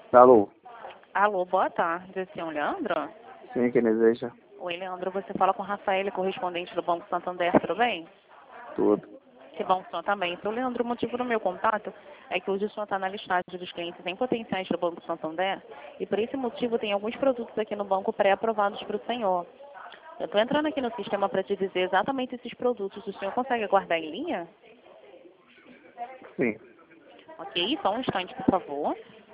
Alô? Alô, boa tarde, senhor Leandro? Sim, quem deseja? Oi, Leandro, você fala com Rafael, correspondente do Banco Santander, tudo bem? Tudo. Que bom, o senhor também. Então, Leandro, o motivo do meu contato é que hoje o senhor está na listagem dos clientes em potenciais do Banco Santander e por esse motivo tem alguns produtos aqui no banco pré-aprovados para o senhor. Eu estou entrando aqui no sistema para te dizer exatamente esses produtos. O senhor consegue aguardar em linha? Sim. Ok, só um instante, por favor.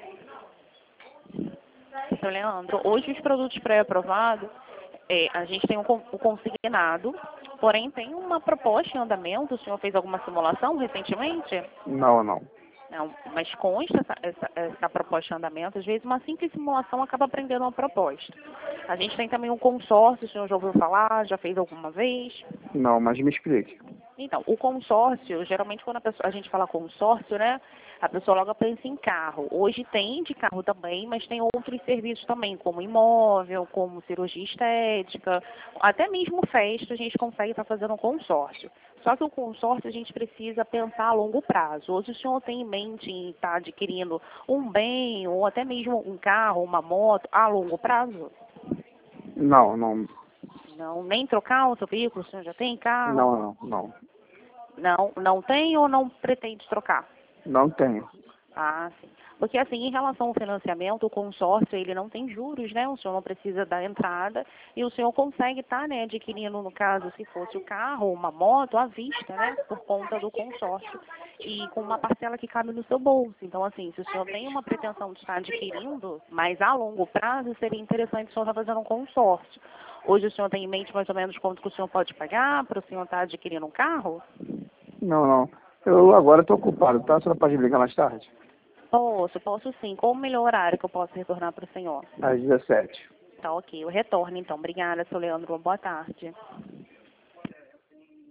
Seu Leandro, hoje os produtos pré-aprovados, a gente tem o consignado, porém tem uma proposta em andamento. O senhor fez alguma simulação recentemente? Não. Não, mas consta essa proposta em andamento. Às vezes uma simples simulação acaba aprendendo uma proposta. A gente tem também um consórcio, o senhor já ouviu falar, já fez alguma vez? Não, mas me explique. Então, o consórcio, geralmente quando a gente fala consórcio, né, a pessoa logo pensa em carro. Hoje tem de carro também, mas tem outros serviços também, como imóvel, como cirurgia estética, até mesmo festa a gente consegue estar fazendo um consórcio. Só que o consórcio a gente precisa pensar a longo prazo. Hoje o senhor tem em mente em estar adquirindo um bem ou até mesmo um carro, uma moto a longo prazo? Não. Não, nem trocar o seu veículo, o senhor já tem carro? Não. Não tem ou não pretende trocar? Não tenho. Ah, sim. Porque assim, em relação ao financiamento, o consórcio, ele não tem juros, né? O senhor não precisa dar entrada e o senhor consegue estar, né, adquirindo, no caso, se fosse o carro ou uma moto, à vista, né? Por conta do consórcio. E com uma parcela que cabe no seu bolso. Então, assim, se o senhor tem uma pretensão de estar adquirindo, mas a longo prazo, seria interessante o senhor estar fazendo um consórcio. Hoje o senhor tem em mente mais ou menos quanto que o senhor pode pagar para o senhor estar adquirindo um carro? Não. Eu agora estou ocupado, tá? A senhora pode me ligar mais tarde? Posso sim. Qual o melhor horário que eu posso retornar para o senhor? Às 17. Tá ok, eu retorno então. Obrigada, seu Leandro. Boa tarde.